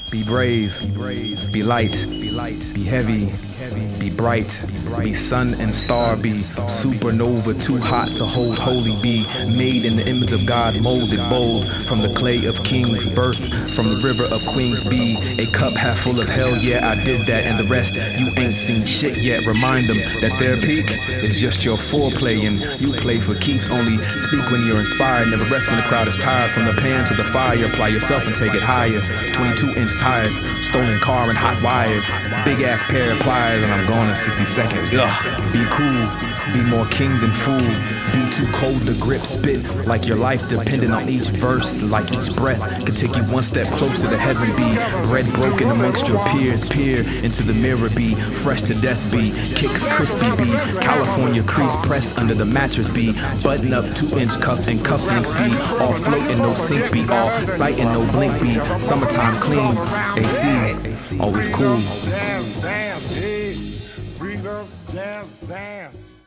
Be brave, be light, be heavy, be bright, be sun and star, be supernova, too hot to hold holy, be made in the image of God, molded bold from the clay of kings, birth from the river of queens, be a cup half full of hell, yeah, I did that, and the rest, you ain't seen shit yet. Remind them that their peak is just your foreplay, and you play for keeps, only speak when you're inspired, never rest when the crowd is tired, from the pan to the fire, apply yourself and take it higher. 22-inch tires, stolen car and hot wires, big ass pair of pliers, and I'm gone in 60 seconds. Ugh. Be cool, be more king than fool, be too cold to grip, spit like your life depending on each verse, like each breath could take you one step closer to heaven, be bread broken amongst your peers, peer into the mirror, be fresh to death, be kicks crispy, be California crease pressed under the mattress, be button up 2-inch cuff and cufflinks, be all floating no sink, be all sight and no blink, be summertime clean, AC always cool. Damn, damn, freedom, damn, damn.